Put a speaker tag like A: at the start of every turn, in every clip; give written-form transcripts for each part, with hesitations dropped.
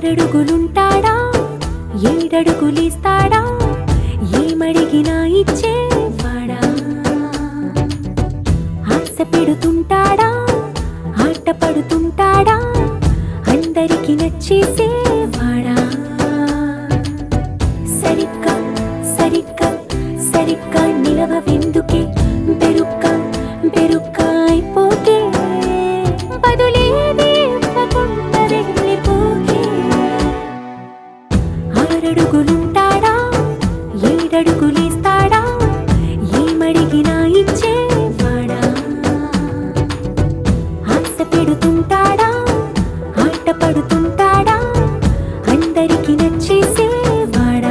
A: ఆరడుగులుంటాడా ఏడడుగులేస్తాడా ఏమడిగినా ఇచ్చేవాడా ఆశ పెడుతుంటాడా ఆట పడుతుంటాడా అందరికి నచ్చేసేవాడా సరిగ్గా సరిగ్గా సరిగ్గా నిలవవెందుకే బెరుక్క బెరుక్క అయిపోకే బదులేది ఇవ్వకుండా వెళ్ళిపోకే ఆరడుగులుంటాడా ఏడడుగులేస్తాడా ఏమడిగినా ఇచ్చేవాడా ఆశ పెడుతుంటాడా ఆట పడుతుంటాడా అందరికి నచ్చేసేవాడా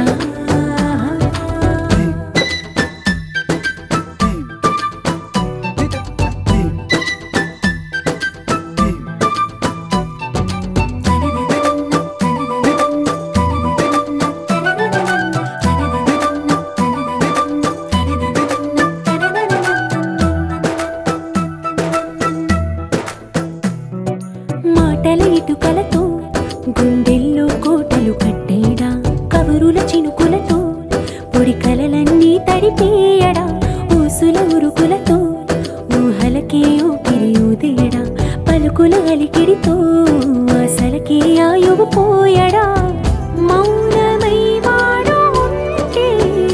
A: మాటల ఇటుకలతో గుండెల్లో కోటలు కట్టేడా కవరుల చినుకులతో పొడి కలలన్నీ తడిపేయడా ఊసుల ఉరుకులతో ఊహలకే ఊపిరి ఊదేయడా పలుకుల అలికిడితో అసలకే ఆయువు పోయడా మౌనమై వాడు ఉంటే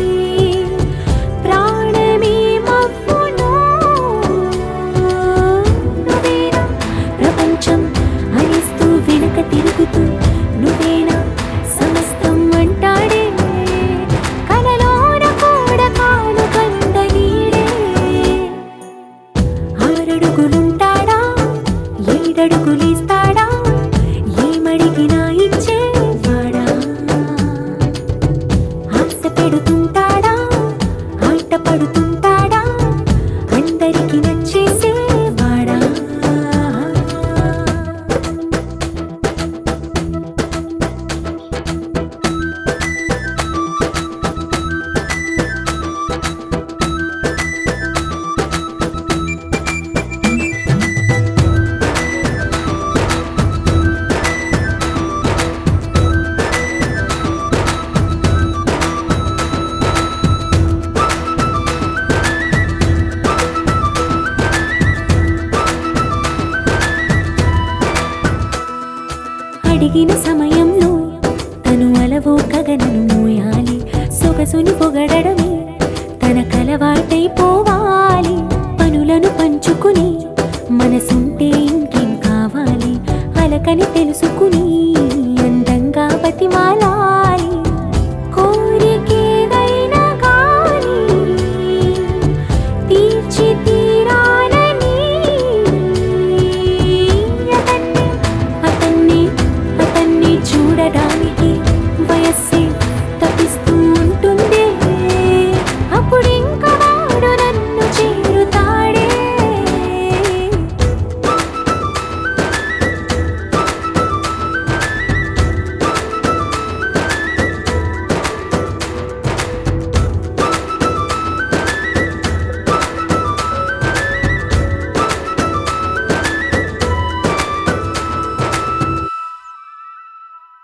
A: ప్రాణమే మవ్వును నువ్వేనా ప్రపంచం అరిస్తూ వెనక తిరుగుతూ నువ్వేనా సమస్తం అంటాడే కలలోన కూడా కాను కంద నీడే ఆరడుగులుంటాడా ఏడడుగులేస్తాడా ఏమడిగినా ఇచ్చేవాడా ఆశ పెడుతుంటాడా ఆట పడుతుంటాడా అందరికి నచ్చేసేవాడా అడిగిన సమయంలో తను అలవో గగనను మోయాలి సొగసుని పొగడమే తన కలవాటైపోవాలి పనులను పంచుకుని మనసు